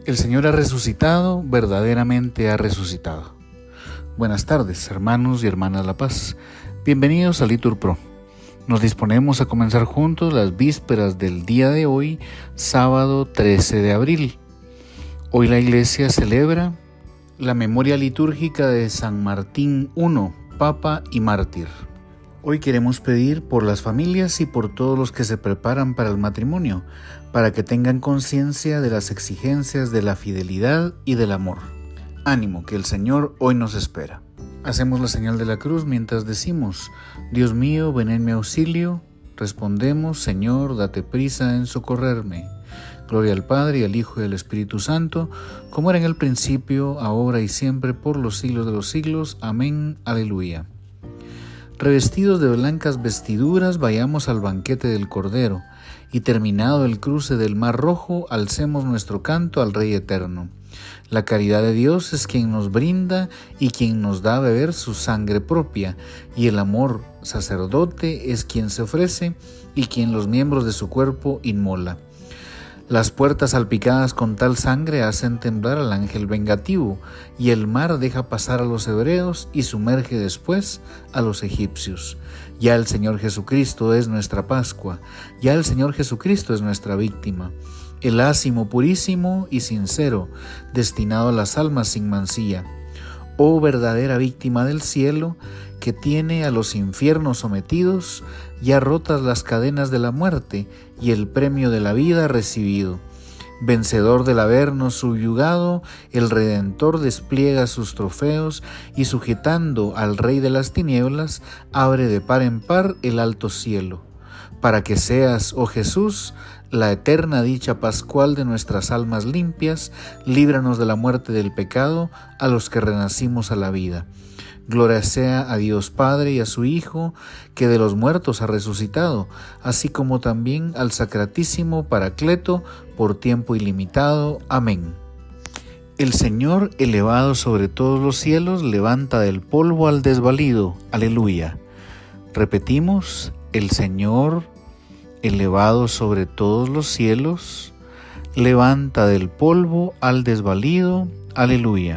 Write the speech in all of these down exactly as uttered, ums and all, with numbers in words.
El Señor ha resucitado, verdaderamente ha resucitado. Buenas tardes, hermanos y hermanas La Paz. Bienvenidos a Litur Pro. Nos disponemos a comenzar juntos las vísperas del día de hoy, sábado trece de abril. Hoy la Iglesia celebra la memoria litúrgica de San Martín primero, Papa y Mártir. Hoy queremos pedir por las familias y por todos los que se preparan para el matrimonio, para que tengan conciencia de las exigencias de la fidelidad y del amor. Ánimo, que el Señor hoy nos espera. Hacemos la señal de la cruz mientras decimos: Dios mío, ven en mi auxilio. Respondemos: Señor, date prisa en socorrerme. Gloria al Padre, y al Hijo y al Espíritu Santo, como era en el principio, ahora y siempre, por los siglos de los siglos. Amén. Aleluya. Revestidos de blancas vestiduras, vayamos al banquete del Cordero, y terminado el cruce del Mar Rojo, alcemos nuestro canto al Rey Eterno. La caridad de Dios es quien nos brinda y quien nos da a beber su sangre propia, y el amor sacerdote es quien se ofrece y quien los miembros de su cuerpo inmola. Las puertas salpicadas con tal sangre hacen temblar al ángel vengativo, y el mar deja pasar a los hebreos y sumerge después a los egipcios. Ya el Señor Jesucristo es nuestra Pascua, ya el Señor Jesucristo es nuestra víctima. El ácimo purísimo y sincero, destinado a las almas sin mancilla. Oh verdadera víctima del cielo, que tiene a los infiernos sometidos, ya rotas las cadenas de la muerte y el premio de la vida recibido. Vencedor del habernos subyugado, el Redentor despliega sus trofeos y, sujetando al Rey de las tinieblas, abre de par en par el alto cielo. Para que seas, oh Jesús, la eterna dicha pascual de nuestras almas limpias, líbranos de la muerte del pecado, a los que renacimos a la vida. Gloria sea a Dios Padre y a su Hijo, que de los muertos ha resucitado, así como también al Sacratísimo Paracleto, por tiempo ilimitado. Amén. El Señor, elevado sobre todos los cielos, levanta del polvo al desvalido. Aleluya. Repetimos: el Señor, elevado sobre todos los cielos, levanta del polvo al desvalido. Aleluya.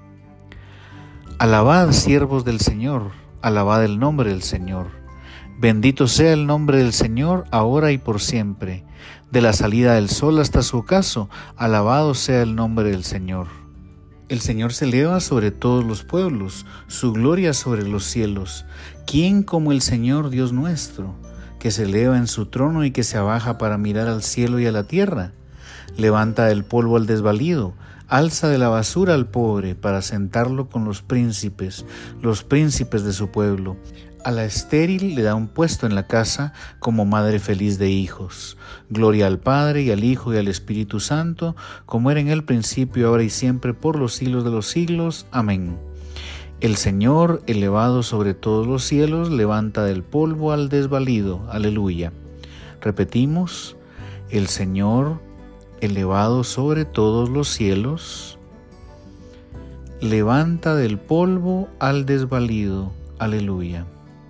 Alabad, siervos del Señor, alabad el nombre del Señor. Bendito sea el nombre del Señor, ahora y por siempre. De la salida del sol hasta su ocaso, alabado sea el nombre del Señor. El Señor se eleva sobre todos los pueblos, su gloria sobre los cielos. ¿Quién como el Señor Dios nuestro, que se eleva en su trono y que se abaja para mirar al cielo y a la tierra? Levanta del polvo al desvalido, alza de la basura al pobre para sentarlo con los príncipes, los príncipes de su pueblo. A la estéril le da un puesto en la casa como madre feliz de hijos. Gloria al Padre y al Hijo y al Espíritu Santo, como era en el principio, ahora y siempre, por los siglos de los siglos. Amén. El Señor, elevado sobre todos los cielos, levanta del polvo al desvalido. Aleluya. Repetimos: el Señor, elevado sobre todos los cielos, levanta del polvo al desvalido. Aleluya.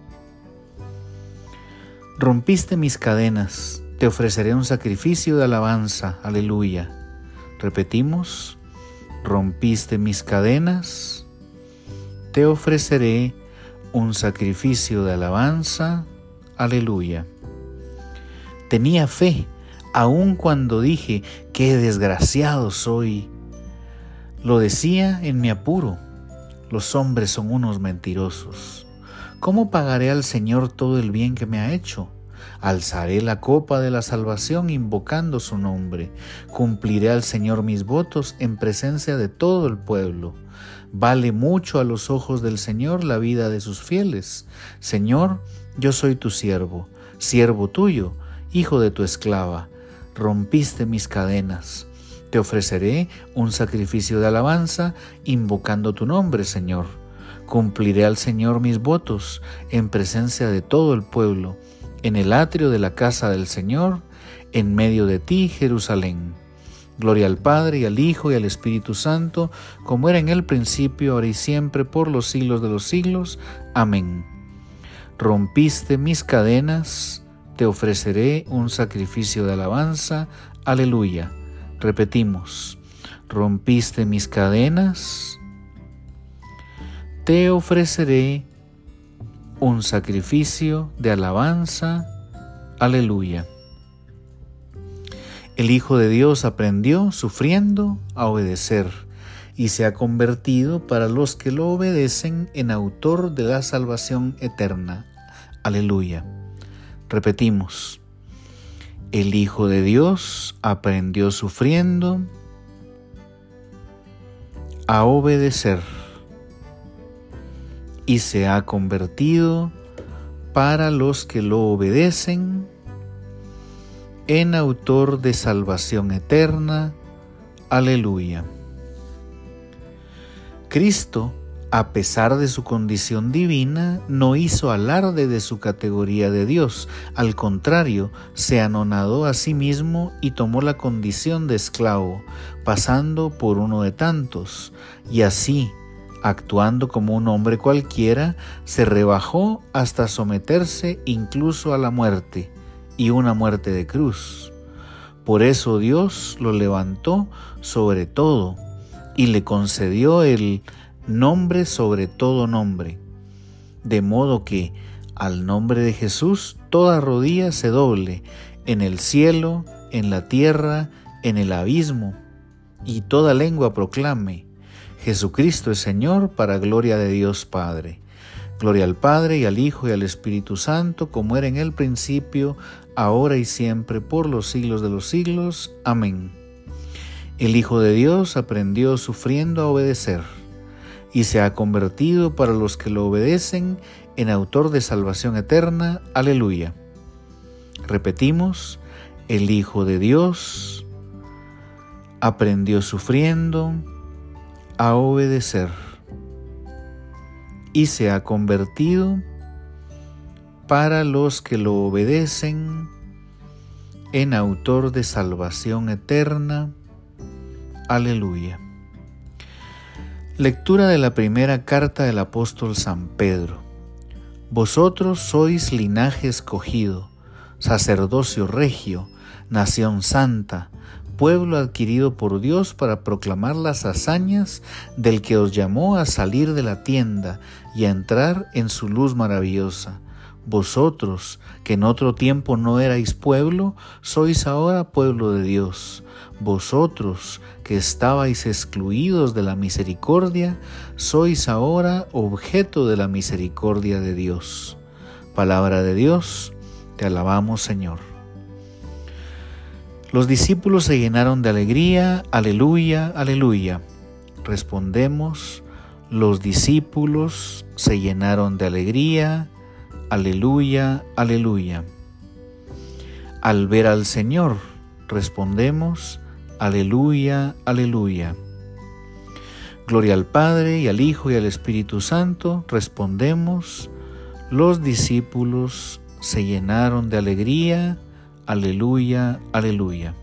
Rompiste mis cadenas, te ofreceré un sacrificio de alabanza. Aleluya. Repetimos: rompiste mis cadenas, te ofreceré un sacrificio de alabanza. Aleluya. Tenía fe, aun cuando dije: qué desgraciado soy. Lo decía en mi apuro: los hombres son unos mentirosos. ¿Cómo pagaré al Señor todo el bien que me ha hecho? Alzaré la copa de la salvación invocando su nombre. Cumpliré al Señor mis votos en presencia de todo el pueblo. Vale mucho a los ojos del Señor la vida de sus fieles. Señor, yo soy tu siervo, siervo tuyo, hijo de tu esclava. Rompiste mis cadenas. Te ofreceré un sacrificio de alabanza, invocando tu nombre, Señor. Cumpliré al Señor mis votos en presencia de todo el pueblo, en el atrio de la casa del Señor, en medio de ti, Jerusalén. Gloria al Padre, y al Hijo, y al Espíritu Santo, como era en el principio, ahora y siempre, por los siglos de los siglos. Amén. Rompiste mis cadenas, te ofreceré un sacrificio de alabanza. Aleluya. Repetimos: rompiste mis cadenas, te ofreceré un sacrificio de alabanza. Aleluya. El Hijo de Dios aprendió, sufriendo, a obedecer, y se ha convertido para los que lo obedecen en autor de la salvación eterna. Aleluya. Repetimos. El Hijo de Dios aprendió sufriendo a obedecer y se ha convertido para los que lo obedecen en autor de salvación eterna. Aleluya. Cristo, a pesar de su condición divina, no hizo alarde de su categoría de Dios. Al contrario, se anonadó a sí mismo y tomó la condición de esclavo, pasando por uno de tantos, y así, actuando como un hombre cualquiera, se rebajó hasta someterse incluso a la muerte, y una muerte de cruz. Por eso Dios lo levantó sobre todo y le concedió el nombre sobre todo nombre, de modo que al nombre de Jesús toda rodilla se doble, en el cielo, en la tierra, en el abismo, y toda lengua proclame: Jesucristo es Señor, para gloria de Dios Padre. Gloria al Padre, y al Hijo, y al Espíritu Santo, como era en el principio, ahora y siempre, por los siglos de los siglos. Amén. El Hijo de Dios aprendió sufriendo a obedecer, y se ha convertido para los que lo obedecen en autor de salvación eterna. Aleluya. Repetimos. El Hijo de Dios aprendió sufriendo a obedecer, y se ha convertido para los que lo obedecen en autor de salvación eterna. Aleluya. Lectura de la primera carta del apóstol San Pedro. Vosotros sois linaje escogido, sacerdocio regio, nación santa, pueblo adquirido por Dios para proclamar las hazañas del que os llamó a salir de la tienda y a entrar en su luz maravillosa. Vosotros, que en otro tiempo no erais pueblo, sois ahora pueblo de Dios. Vosotros, que estabais excluidos de la misericordia, sois ahora objeto de la misericordia de Dios. Palabra de Dios, te alabamos, Señor. Los discípulos se llenaron de alegría. Aleluya, aleluya. Respondemos, los discípulos se llenaron de alegría. Aleluya, aleluya. Al ver al Señor, respondemos, aleluya, aleluya. Gloria al Padre, y al Hijo, y al Espíritu Santo, respondemos, los discípulos se llenaron de alegría. Aleluya, aleluya.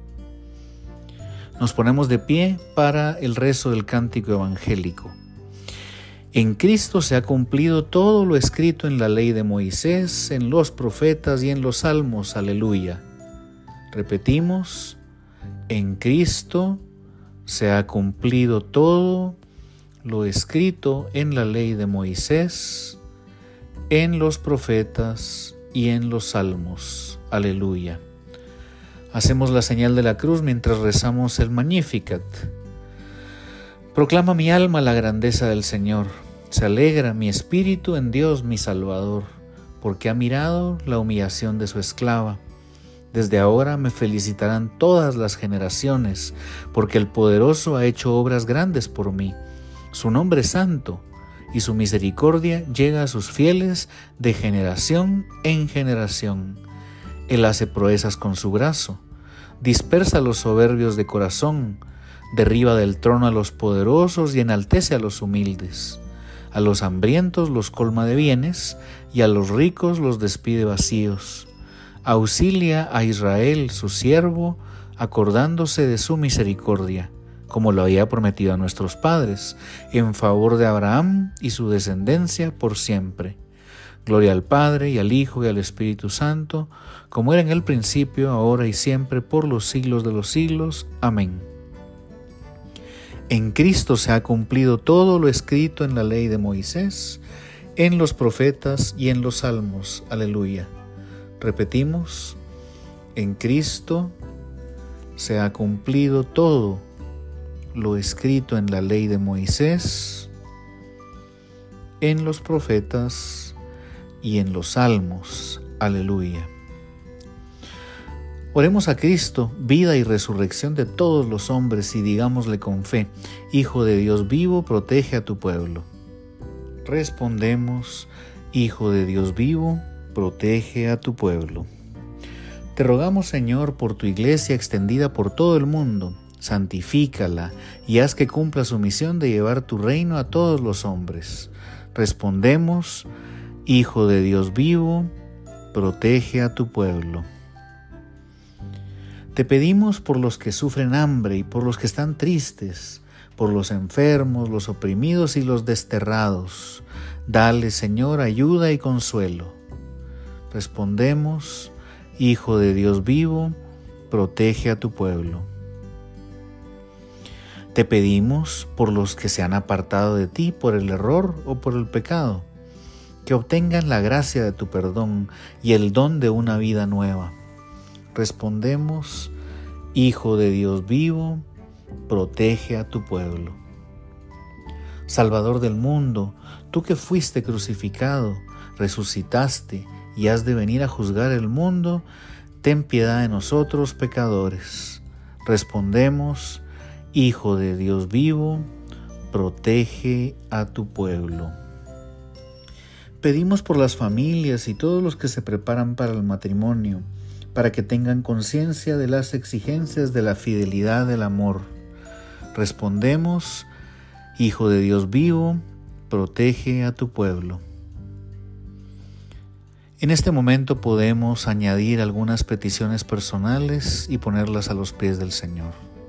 Nos ponemos de pie para el rezo del cántico evangélico. En Cristo se ha cumplido todo lo escrito en la ley de Moisés, en los profetas y en los salmos. Aleluya. Repetimos, en Cristo se ha cumplido todo lo escrito en la ley de Moisés, en los profetas y en los salmos. Aleluya. Hacemos la señal de la cruz mientras rezamos el Magnificat. Proclama mi alma la grandeza del Señor. Se alegra mi espíritu en Dios mi Salvador, porque ha mirado la humillación de su esclava. Desde ahora me felicitarán todas las generaciones, porque el Poderoso ha hecho obras grandes por mí. Su nombre es santo, y su misericordia llega a sus fieles de generación en generación. Él hace proezas con su brazo, dispersa a los soberbios de corazón, derriba del trono a los poderosos y enaltece a los humildes. A los hambrientos los colma de bienes, y a los ricos los despide vacíos. Auxilia a Israel, su siervo, acordándose de su misericordia, como lo había prometido a nuestros padres, en favor de Abraham y su descendencia por siempre. Gloria al Padre, y al Hijo, y al Espíritu Santo, como era en el principio, ahora y siempre, por los siglos de los siglos. Amén. En Cristo se ha cumplido todo lo escrito en la ley de Moisés, en los profetas y en los salmos. Aleluya. Repetimos, en Cristo se ha cumplido todo lo escrito en la ley de Moisés, en los profetas y en los salmos. Aleluya. Oremos a Cristo, vida y resurrección de todos los hombres, y digámosle con fe: Hijo de Dios vivo, protege a tu pueblo. Respondemos: Hijo de Dios vivo, protege a tu pueblo. Te rogamos, Señor, por tu iglesia extendida por todo el mundo. Santifícala y haz que cumpla su misión de llevar tu reino a todos los hombres. Respondemos: Hijo de Dios vivo, protege a tu pueblo. Te pedimos por los que sufren hambre y por los que están tristes, por los enfermos, los oprimidos y los desterrados. Dale, Señor, ayuda y consuelo. Respondemos: Hijo de Dios vivo, protege a tu pueblo. Te pedimos por los que se han apartado de ti por el error o por el pecado, que obtengan la gracia de tu perdón y el don de una vida nueva. Respondemos: Hijo de Dios vivo, protege a tu pueblo. Salvador del mundo, tú que fuiste crucificado, resucitaste y has de venir a juzgar el mundo, ten piedad de nosotros pecadores. Respondemos: Hijo de Dios vivo, protege a tu pueblo. Pedimos por las familias y todos los que se preparan para el matrimonio, para que tengan conciencia de las exigencias de la fidelidad del amor. Respondemos: Hijo de Dios vivo, protege a tu pueblo. En este momento podemos añadir algunas peticiones personales y ponerlas a los pies del Señor.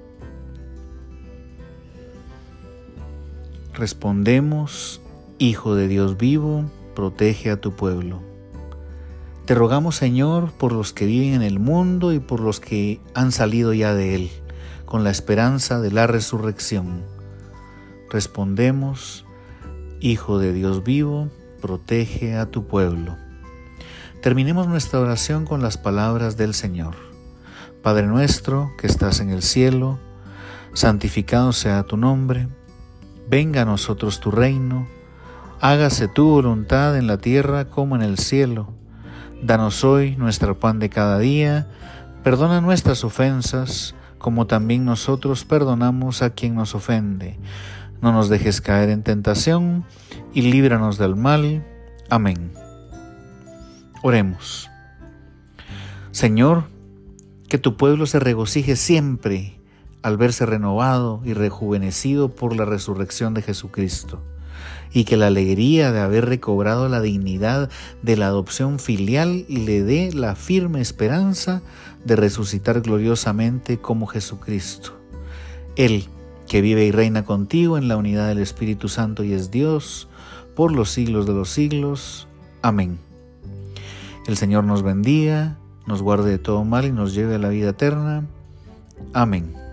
Respondemos: Hijo de Dios vivo, protege a tu pueblo. Te rogamos, Señor, por los que viven en el mundo y por los que han salido ya de él, con la esperanza de la resurrección. Respondemos: Hijo de Dios vivo, protege a tu pueblo. Terminemos nuestra oración con las palabras del Señor. Padre nuestro que estás en el cielo, santificado sea tu nombre. Venga a nosotros tu reino. Hágase tu voluntad en la tierra como en el cielo. Danos hoy nuestro pan de cada día. Perdona nuestras ofensas, como también nosotros perdonamos a quien nos ofende. No nos dejes caer en tentación, y líbranos del mal. Amén. Oremos. Señor, que tu pueblo se regocije siempre al verse renovado y rejuvenecido por la resurrección de Jesucristo, y que la alegría de haber recobrado la dignidad de la adopción filial le dé la firme esperanza de resucitar gloriosamente como Jesucristo. Él, que vive y reina contigo en la unidad del Espíritu Santo y es Dios, por los siglos de los siglos. Amén. El Señor nos bendiga, nos guarde de todo mal y nos lleve a la vida eterna. Amén.